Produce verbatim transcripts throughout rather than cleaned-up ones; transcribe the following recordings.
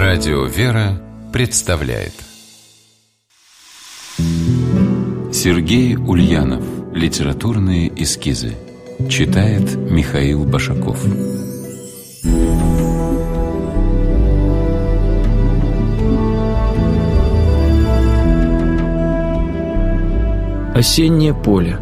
Радио «Вера» представляет Сергей Ульянов. Литературные эскизы. Читает Михаил Башаков. Осеннее поле.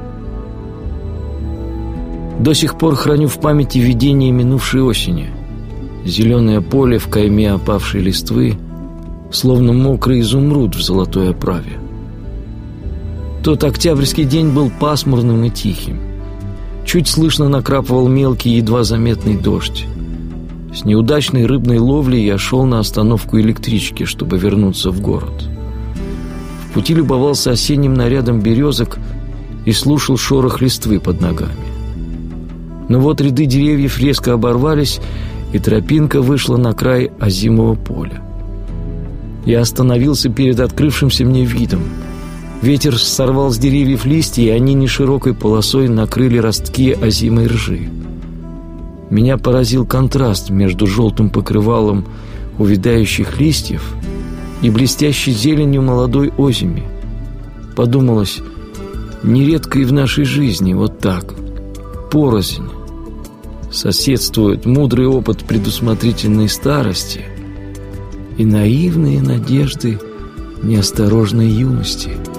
До сих пор храню в памяти видение минувшей осени. Зеленое поле в кайме опавшей листвы, словно мокрый изумруд в золотой оправе. Тот октябрьский день был пасмурным и тихим. Чуть слышно накрапывал мелкий, едва заметный дождь. С неудачной рыбной ловли я шел на остановку электрички, чтобы вернуться в город. В пути любовался осенним нарядом березок и слушал шорох листвы под ногами. Но вот ряды деревьев резко оборвались, и тропинка вышла на край озимого поля. Я остановился перед открывшимся мне видом. Ветер сорвал с деревьев листья, и они неширокой полосой накрыли ростки озимой ржи. Меня поразил контраст между желтым покрывалом увядающих листьев и блестящей зеленью молодой озими. Подумалось, нередко и в нашей жизни вот так, порознь, соседствует мудрый опыт предусмотрительной старости и наивные надежды неосторожной юности.